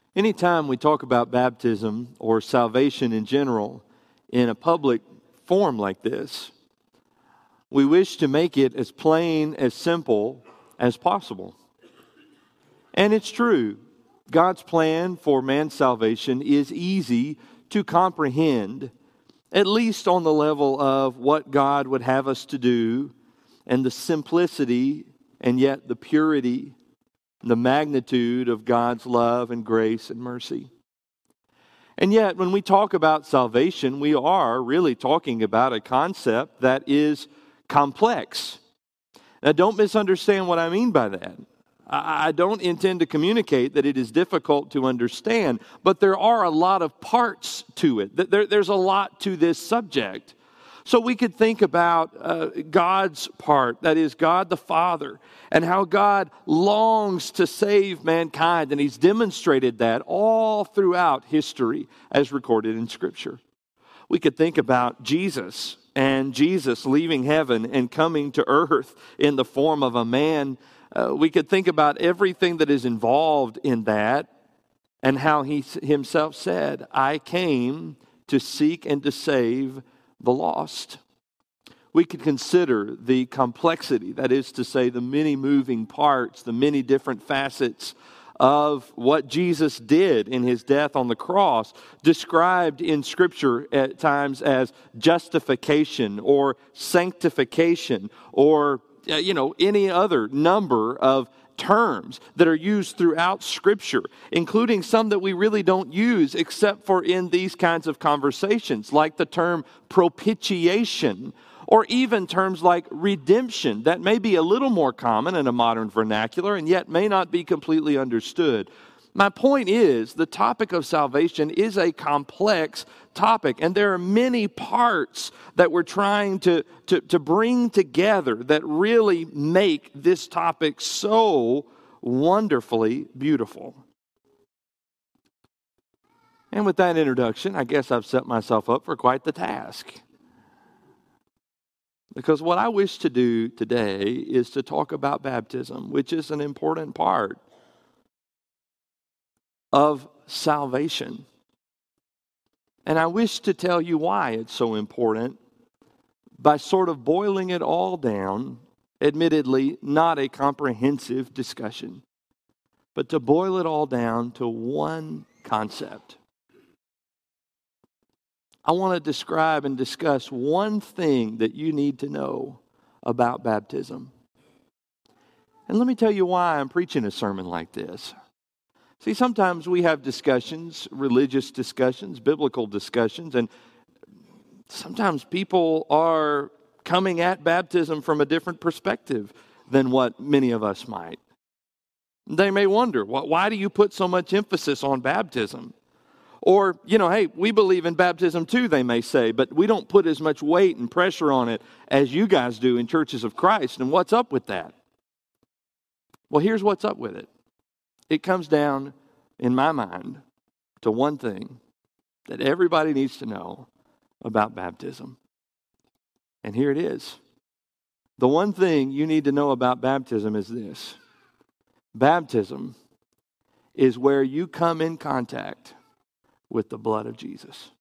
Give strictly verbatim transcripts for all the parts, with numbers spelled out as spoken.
Anytime we talk about baptism or salvation in general in a public forum like this, we wish to make it as plain, as simple as possible. And it's true. God's plan for man's salvation is easy to comprehend, at least on the level of what God would have us to do and the simplicity and yet the purity, the magnitude of God's love and grace and mercy. And yet, when we talk about salvation, we are really talking about a concept that is complex. Now, don't misunderstand what I mean by that. I don't intend to communicate that it is difficult to understand, but there are a lot of parts to it. There, there's a lot to this subject. So we could think about uh, God's part, that is God the Father, and how God longs to save mankind, and He's demonstrated that all throughout history as recorded in Scripture. We could think about Jesus, and Jesus leaving heaven and coming to earth in the form of a man. Uh, we could think about everything that is involved in that, and how He Himself said, I came to seek and to save the lost. We could consider the complexity, that is to say, the many moving parts, the many different facets of what Jesus did in His death on the cross, described in Scripture at times as justification or sanctification or, you know, any other number of terms that are used throughout Scripture, including some that we really don't use except for in these kinds of conversations, like the term propitiation, or even terms like redemption that may be a little more common in a modern vernacular and yet may not be completely understood. My point is, the topic of salvation is a complex topic, and there are many parts that we're trying to, to, to bring together that really make this topic so wonderfully beautiful. And with that introduction, I guess I've set myself up for quite the task. Because what I wish to do today is to talk about baptism, which is an important part of salvation. And I wish to tell you why it's so important by sort of boiling it all down, admittedly not a comprehensive discussion, but to boil it all down to one concept. I want to describe and discuss one thing that you need to know about baptism. And let me tell you why I'm preaching a sermon like this. See, sometimes we have discussions, religious discussions, biblical discussions, and sometimes people are coming at baptism from a different perspective than what many of us might. They may wonder, why do you put so much emphasis on baptism? Or, you know, hey, we believe in baptism too, they may say, but we don't put as much weight and pressure on it as you guys do in churches of Christ. And what's up with that? Well, here's what's up with it. It comes down, in my mind, to one thing that everybody needs to know about baptism. And here it is. The one thing you need to know about baptism is this. Baptism is where you come in contact with the blood of Jesus.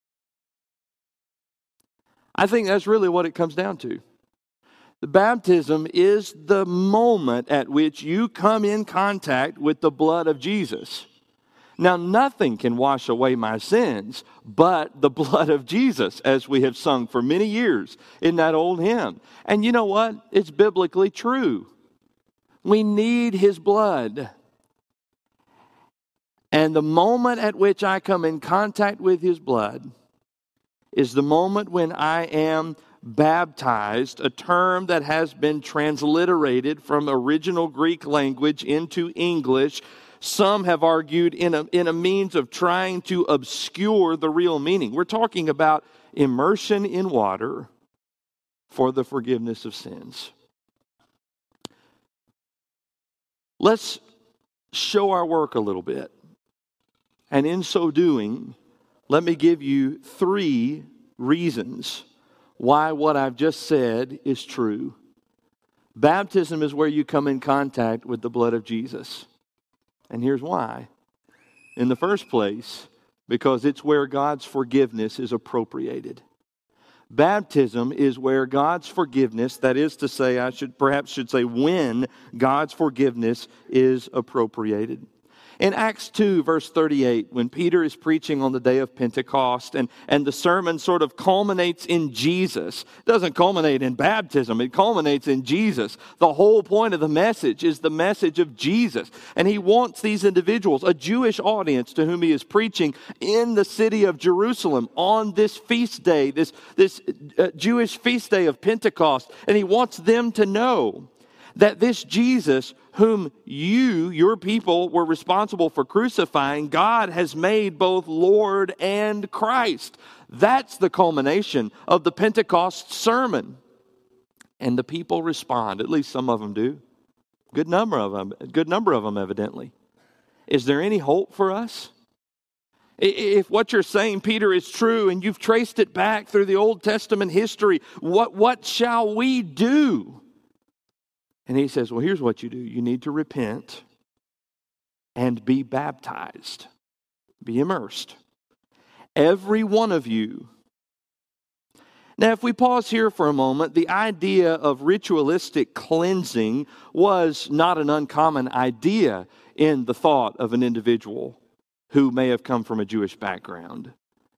I think that's really what it comes down to. The baptism is the moment at which you come in contact with the blood of Jesus. Now, nothing can wash away my sins but the blood of Jesus, as we have sung for many years in that old hymn. And you know what? It's biblically true. We need His blood. And the moment at which I come in contact with His blood is the moment when I am baptized, a term that has been transliterated from original Greek language into English. Some have argued in a, in a means of trying to obscure the real meaning. We're talking about immersion in water for the forgiveness of sins. Let's show our work a little bit. And in so doing, let me give you three reasons why what I've just said is true. Baptism is where you come in contact with the blood of Jesus. And here's why. in the first place because it's where God's forgiveness is appropriated. Baptism is where God's forgiveness, that is to say, I should perhaps should say when God's forgiveness is appropriated. In Acts two, verse thirty-eight, when Peter is preaching on the day of Pentecost and, and the sermon sort of culminates in Jesus. It doesn't culminate in baptism, it culminates in Jesus. The whole point of the message is the message of Jesus. And he wants these individuals, a Jewish audience to whom he is preaching in the city of Jerusalem on this feast day, this, this uh, Jewish feast day of Pentecost. And he wants them to know that this Jesus, whom you, your people, were responsible for crucifying, God has made both Lord and Christ. That's the culmination of the Pentecost sermon. And the people respond, at least some of them do. Good number of them, a good number of them evidently. Is there any hope for us? If what you're saying, Peter, is true and you've traced it back through the Old Testament history, what, what shall we do? And he says, well, here's what you do. You need to repent and be baptized. Be immersed. Every one of you. Now, if we pause here for a moment, the idea of ritualistic cleansing was not an uncommon idea in the thought of an individual who may have come from a Jewish background.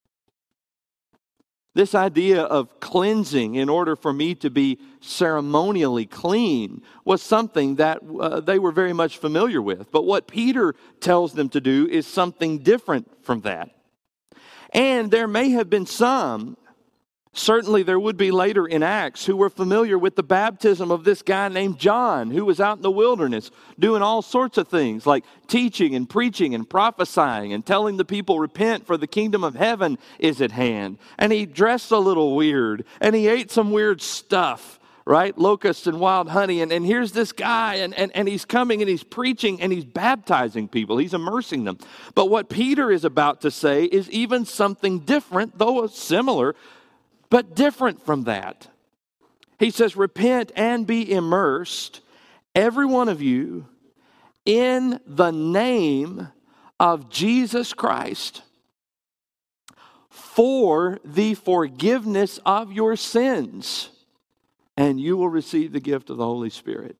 This idea of cleansing in order for me to be ceremonially clean was something that uh, they were very much familiar with. But what Peter tells them to do is something different from that. And there may have been some, certainly there would be later in Acts, who were familiar with the baptism of this guy named John, who was out in the wilderness doing all sorts of things like teaching and preaching and prophesying and telling the people, repent for the kingdom of heaven is at hand. And he dressed a little weird and he ate some weird stuff, right? Locusts and wild honey. And, and here's this guy and, and, and he's coming and he's preaching and he's baptizing people. He's immersing them. But what Peter is about to say is even something different, though similar, but different from that. He says, repent and be immersed, every one of you, in the name of Jesus Christ, for the forgiveness of your sins, and you will receive the gift of the Holy Spirit.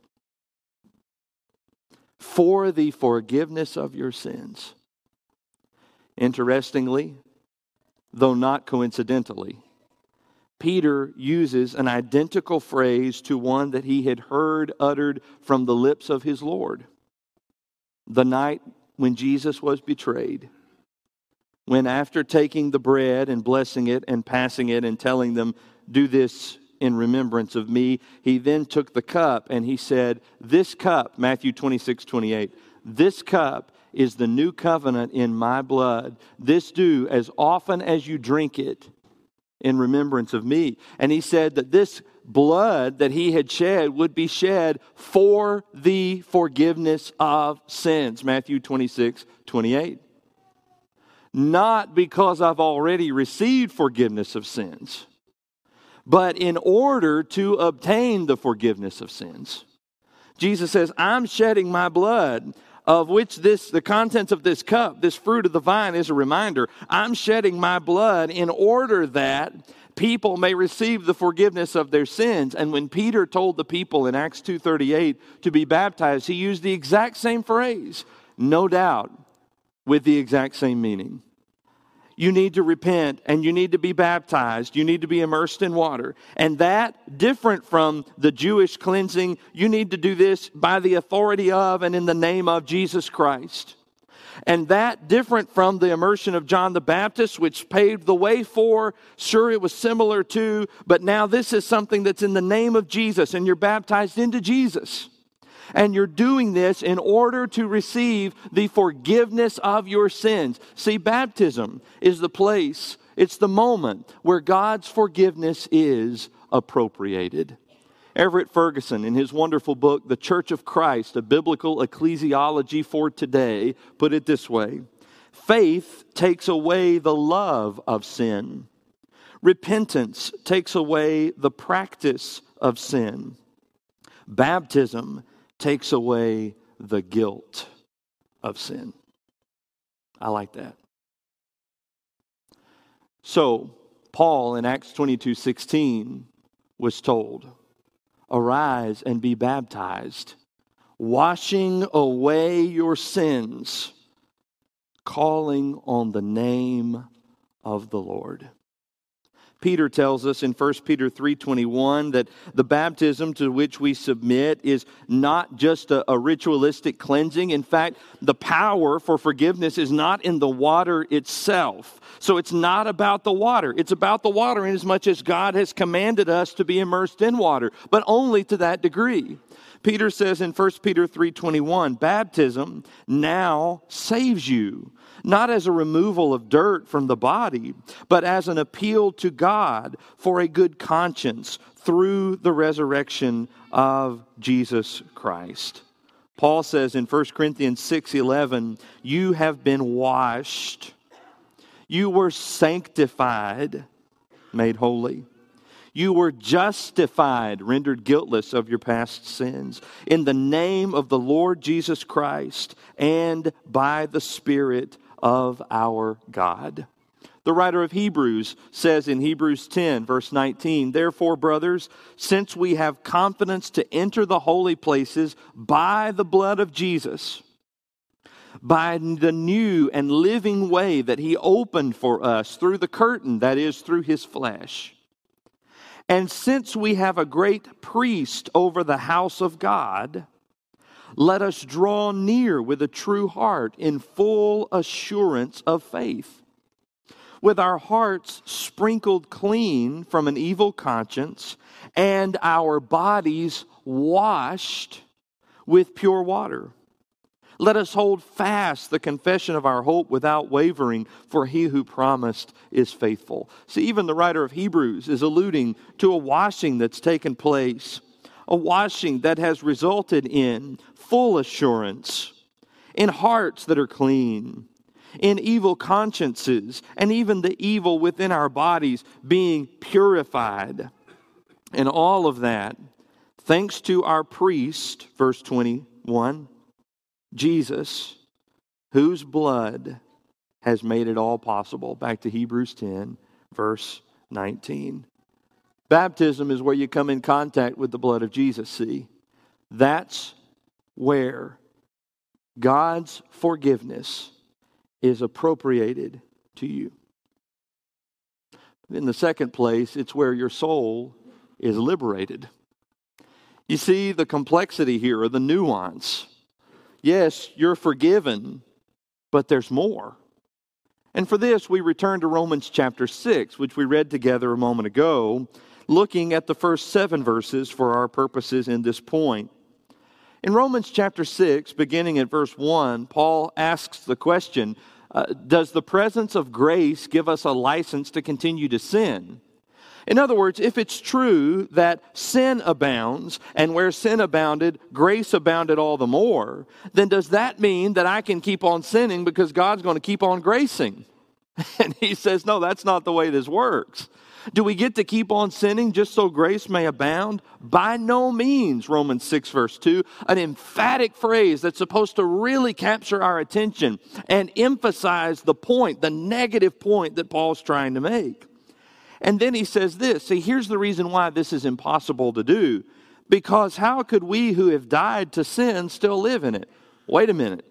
For the forgiveness of your sins. Interestingly, though not coincidentally, Peter uses an identical phrase to one that he had heard uttered from the lips of his Lord. The night when Jesus was betrayed, when after taking the bread and blessing it and passing it and telling them, do this in remembrance of me, he then took the cup and he said, this cup, Matthew twenty-six, twenty-eight, this cup is the new covenant in my blood. This do as often as you drink it in remembrance of me. And he said that this blood that he had shed would be shed for the forgiveness of sins. Matthew twenty-six, twenty-eight. Not because I've already received forgiveness of sins, but in order to obtain the forgiveness of sins. Jesus says, I'm shedding my blood, of which this, the contents of this cup, this fruit of the vine is a reminder. I'm shedding my blood in order that people may receive the forgiveness of their sins. And when Peter told the people in Acts two thirty-eight to be baptized, he used the exact same phrase, no doubt, with the exact same meaning. You need to repent and you need to be baptized. You need to be immersed in water. And that, different from the Jewish cleansing, you need to do this by the authority of and in the name of Jesus Christ. And that, different from the immersion of John the Baptist, which paved the way for, sure it was similar to, but now this is something that's in the name of Jesus and you're baptized into Jesus. And you're doing this in order to receive the forgiveness of your sins. See, baptism is the place, it's the moment where God's forgiveness is appropriated. Everett Ferguson, in his wonderful book, The Church of Christ, A Biblical Ecclesiology for Today, put it this way. Faith takes away the love of sin. Repentance takes away the practice of sin. Baptism takes away the guilt of sin. I like that. So, Paul in Acts twenty-two sixteen was told, "Arise and be baptized, washing away your sins, calling on the name of the Lord." Peter tells us in First Peter three twenty-one that the baptism to which we submit is not just a, a ritualistic cleansing. In fact, the power for forgiveness is not in the water itself. So it's not about the water. It's about the water in as much as God has commanded us to be immersed in water, but only to that degree. Peter says in First Peter three twenty-one, baptism now saves you, not as a removal of dirt from the body, but as an appeal to God for a good conscience through the resurrection of Jesus Christ. Paul says in First Corinthians six eleven, you have been washed, you were sanctified, made holy. You were justified, rendered guiltless of your past sins, in the name of the Lord Jesus Christ and by the Spirit of our God. The writer of Hebrews says in Hebrews ten, verse nineteen, therefore, brothers, since we have confidence to enter the holy places by the blood of Jesus, by the new and living way that He opened for us through the curtain, that is, through His flesh. And since we have a great priest over the house of God, let us draw near with a true heart in full assurance of faith, with our hearts sprinkled clean from an evil conscience and our bodies washed with pure water. Let us hold fast the confession of our hope without wavering, for He who promised is faithful. See, even the writer of Hebrews is alluding to a washing that's taken place, a washing that has resulted in full assurance, in hearts that are clean, in evil consciences, and even the evil within our bodies being purified. And all of that, thanks to our priest, verse twenty-one, Jesus, whose blood has made it all possible. Back to Hebrews ten, verse nineteen. Baptism is where you come in contact with the blood of Jesus, see? That's where God's forgiveness is appropriated to you. In the second place, it's where your soul is liberated. You see the complexity here, or the nuance. Yes, you're forgiven, but there's more. And for this, we return to Romans chapter six, which we read together a moment ago, looking at the first seven verses for our purposes in this point. In Romans chapter six, beginning at verse one, Paul asks the question, uh, does the presence of grace give us a license to continue to sin? In other words, if it's true that sin abounds, and where sin abounded, grace abounded all the more, then does that mean that I can keep on sinning because God's going to keep on gracing? And he says, no, that's not the way this works. Do we get to keep on sinning just so grace may abound? By no means, Romans six verse two, an emphatic phrase that's supposed to really capture our attention and emphasize the point, the negative point that Paul's trying to make. And then he says this, see, here's the reason why this is impossible to do. Because how could we who have died to sin still live in it? Wait a minute.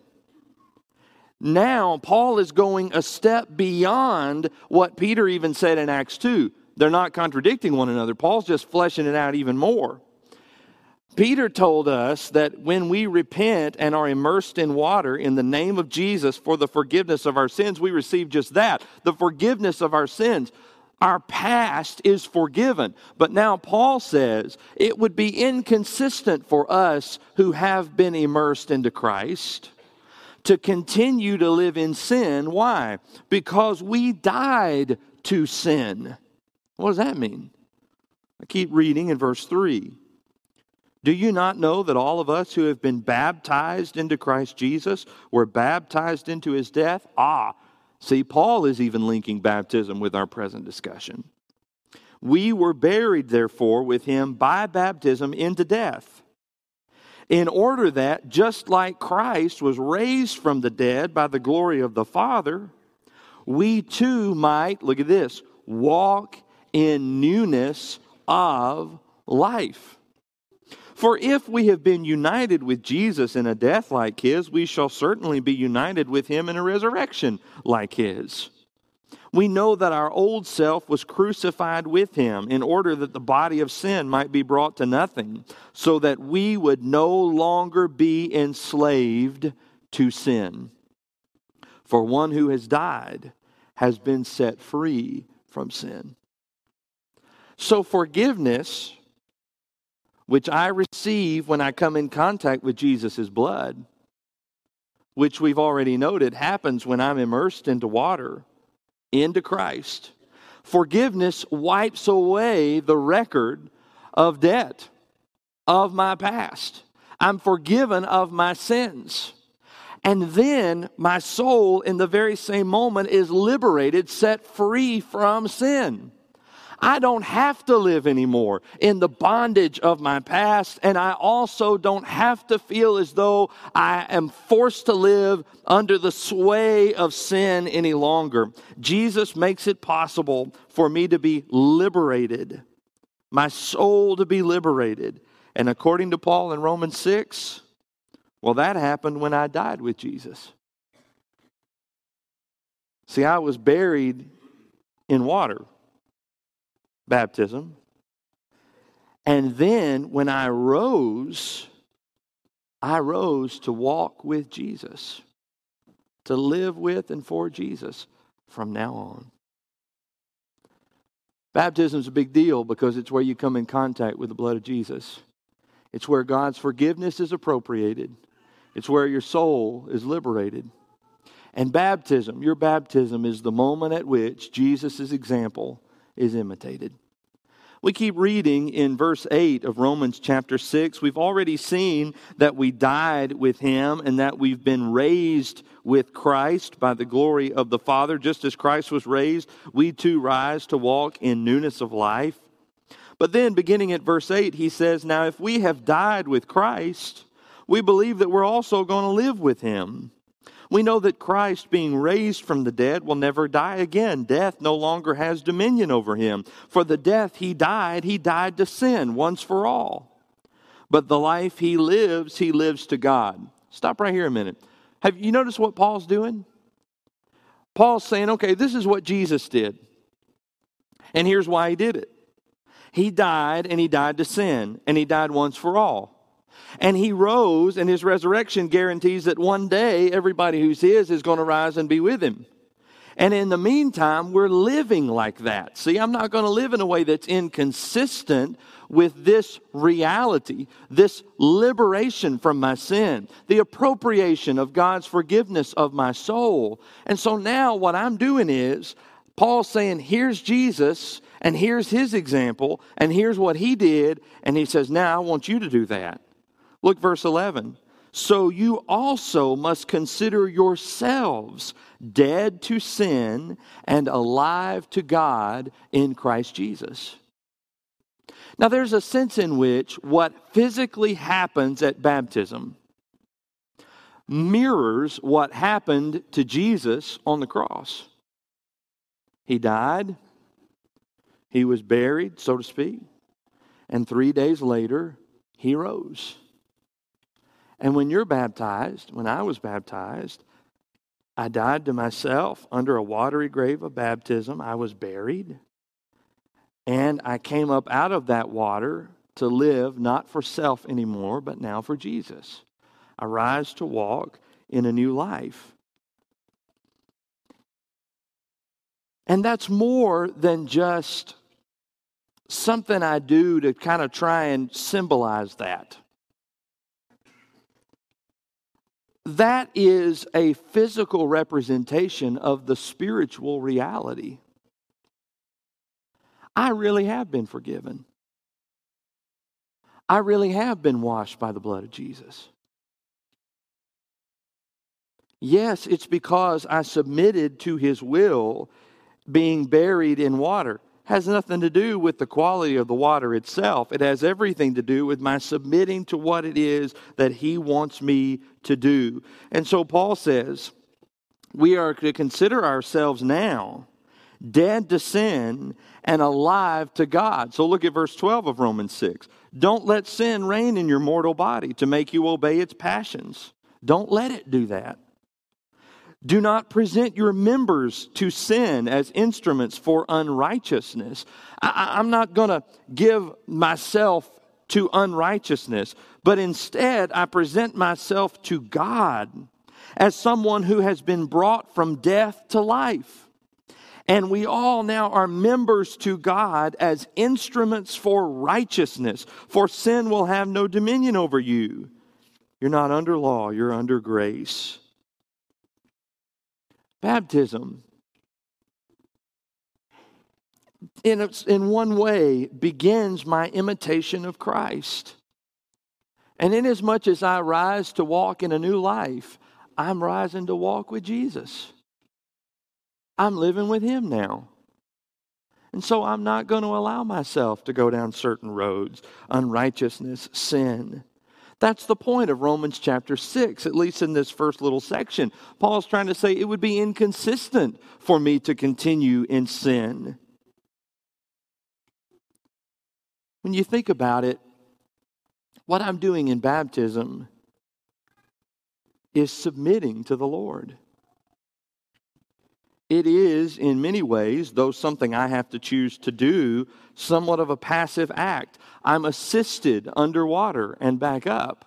Now, Paul is going a step beyond what Peter even said in Acts two. They're not contradicting one another. Paul's just fleshing it out even more. Peter told us that when we repent and are immersed in water in the name of Jesus for the forgiveness of our sins, we receive just that, the forgiveness of our sins. Our past is forgiven. But now Paul says it would be inconsistent for us who have been immersed into Christ to continue to live in sin. Why? Because we died to sin. What does that mean? I keep reading in verse three. Do you not know that all of us who have been baptized into Christ Jesus were baptized into His death? Ah, see, Paul is even linking baptism with our present discussion. We were buried, therefore, with Him by baptism into death, in order that, just like Christ was raised from the dead by the glory of the Father, we too might, look at this, walk in newness of life. For if we have been united with Jesus in a death like his, we shall certainly be united with him in a resurrection like his. We know that our old self was crucified with him in order that the body of sin might be brought to nothing, so that we would no longer be enslaved to sin. For one who has died has been set free from sin. So forgiveness, which I receive when I come in contact with Jesus' blood, which we've already noted happens when I'm immersed into water, into Christ. Forgiveness wipes away the record of debt of my past. I'm forgiven of my sins. And then my soul in the very same moment is liberated, set free from sin. I don't have to live anymore in the bondage of my past, and I also don't have to feel as though I am forced to live under the sway of sin any longer. Jesus makes it possible for me to be liberated, my soul to be liberated. And according to Paul in Romans six, well, that happened when I died with Jesus. See, I was buried in water. Baptism. And then when I rose, I rose to walk with Jesus, to live with and for Jesus from now on. Baptism is a big deal because it's where you come in contact with the blood of Jesus. It's where God's forgiveness is appropriated. It's where your soul is liberated. And baptism, your baptism is the moment at which Jesus' example is imitated. We keep reading in verse eight of Romans chapter six. We've already seen that we died with him and that we've been raised with Christ by the glory of the Father. Just as Christ was raised, we too rise to walk in newness of life. But then beginning at verse eight, he says, now if we have died with Christ, we believe that we're also going to live with him. We know that Christ, being raised from the dead, will never die again. Death no longer has dominion over him. For the death he died, he died to sin once for all. But the life he lives, he lives to God. Stop right here a minute. Have you noticed what Paul's doing? Paul's saying, okay, this is what Jesus did. And here's why he did it. He died, and he died to sin, and he died once for all. And he rose, and his resurrection guarantees that one day everybody who's his is going to rise and be with him. And in the meantime, we're living like that. See, I'm not going to live in a way that's inconsistent with this reality, this liberation from my sin, the appropriation of God's forgiveness of my soul. And so now what I'm doing is, Paul's saying, here's Jesus, and here's his example, and here's what he did. And he says, now I want you to do that. Look, verse eleven. So you also must consider yourselves dead to sin and alive to God in Christ Jesus. Now, there's a sense in which what physically happens at baptism mirrors what happened to Jesus on the cross. He died, he was buried, so to speak, and three days later, he rose. And when you're baptized, when I was baptized, I died to myself under a watery grave of baptism. I was buried. And I came up out of that water to live not for self anymore, but now for Jesus. I rise to walk in a new life. And that's more than just something I do to kind of try and symbolize that. That is a physical representation of the spiritual reality. I really have been forgiven. I really have been washed by the blood of Jesus. Yes, it's because I submitted to his will, being buried in water. has nothing to do with the quality of the water itself. It has everything to do with my submitting to what it is that He wants me to do. And so Paul says, we are to consider ourselves now dead to sin and alive to God. So look at verse twelve of Romans six. Don't let sin reign in your mortal body to make you obey its passions. Don't let it do that. Do not present your members to sin as instruments for unrighteousness. I, I'm not going to give myself to unrighteousness, but instead I present myself to God as someone who has been brought from death to life. And we all now are members to God as instruments for righteousness, for sin will have no dominion over you. You're not under law, you're under grace. Baptism, in, in one way, begins my imitation of Christ. And inasmuch as I rise to walk in a new life, I'm rising to walk with Jesus. I'm living with Him now. And so I'm not going to allow myself to go down certain roads, unrighteousness, sin. That's the point of Romans chapter six, at least in this first little section. Paul's trying to say it would be inconsistent for me to continue in sin. When you think about it, what I'm doing in baptism is submitting to the Lord. It is, in many ways, though something I have to choose to do, somewhat of a passive act. I'm assisted underwater and back up.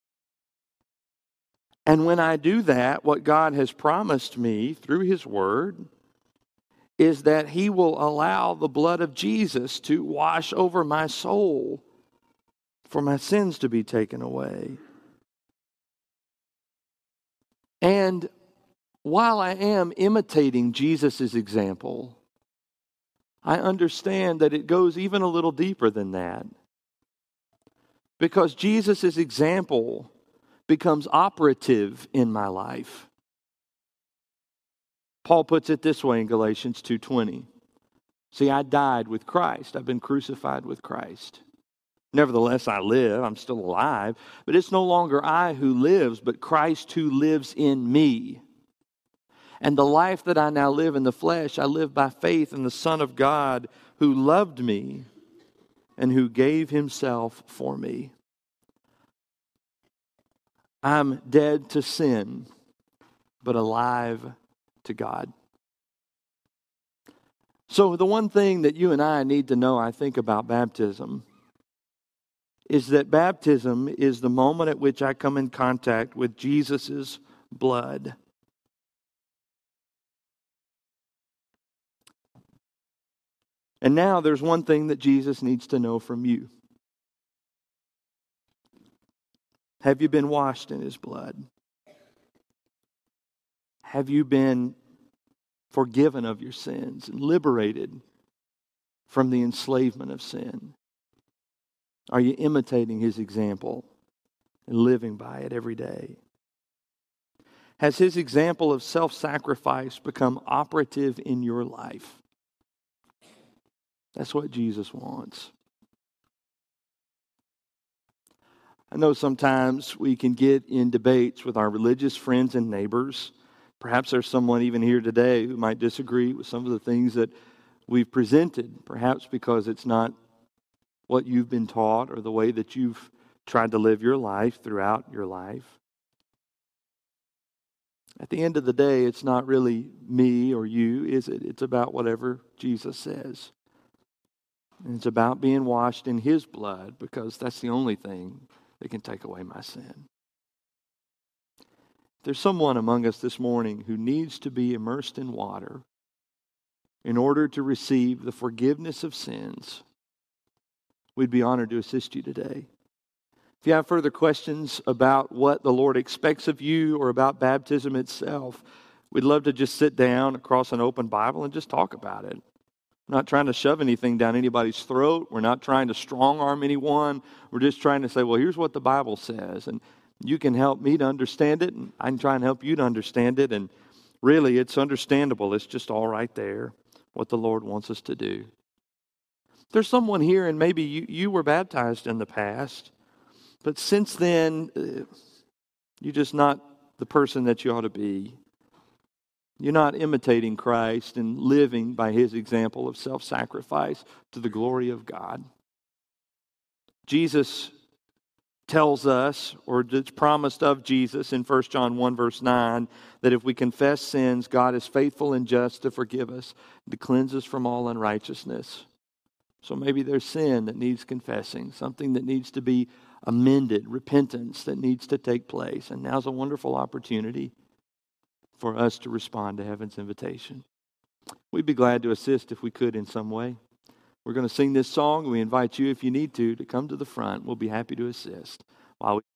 And when I do that, what God has promised me through His Word is that He will allow the blood of Jesus to wash over my soul for my sins to be taken away. And while I am imitating Jesus' example, I understand that it goes even a little deeper than that. Because Jesus' example becomes operative in my life. Paul puts it this way in Galatians two twenty. See, I died with Christ. I've been crucified with Christ. Nevertheless, I live. I'm still alive. But it's no longer I who lives, but Christ who lives in me. And the life that I now live in the flesh, I live by faith in the Son of God who loved me and who gave Himself for me. I'm dead to sin, but alive to God. So the one thing that you and I need to know, I think, about baptism is that baptism is the moment at which I come in contact with Jesus' blood. And now there's one thing that Jesus needs to know from you. Have you been washed in His blood? Have you been forgiven of your sins and liberated from the enslavement of sin? Are you imitating His example and living by it every day? Has His example of self-sacrifice become operative in your life? That's what Jesus wants. I know sometimes we can get in debates with our religious friends and neighbors. Perhaps there's someone even here today who might disagree with some of the things that we've presented, perhaps because it's not what you've been taught or the way that you've tried to live your life throughout your life. At the end of the day, it's not really me or you, is it? It's about whatever Jesus says. And it's about being washed in His blood, because that's the only thing that can take away my sin. There's someone among us this morning who needs to be immersed in water in order to receive the forgiveness of sins. We'd be honored to assist you today. If you have further questions about what the Lord expects of you or about baptism itself, we'd love to just sit down across an open Bible and just talk about it. We're not trying to shove anything down anybody's throat. We're not trying to strong-arm anyone. We're just trying to say, well, here's what the Bible says. And you can help me to understand it, and I can try and help you to understand it. And really, it's understandable. It's just all right there, what the Lord wants us to do. There's someone here, and maybe you, you were baptized in the past, but since then, uh, you're just not the person that you ought to be. You're not imitating Christ and living by His example of self-sacrifice to the glory of God. Jesus tells us, or it's promised of Jesus in First John one verse nine, that if we confess sins, God is faithful and just to forgive us, to cleanse us from all unrighteousness. So maybe there's sin that needs confessing, something that needs to be amended, repentance that needs to take place. And now's a wonderful opportunity for us to respond to heaven's invitation. We'd be glad to assist if we could in some way. We're going to sing this song. We invite you, if you need to, to come to the front. We'll be happy to assist while we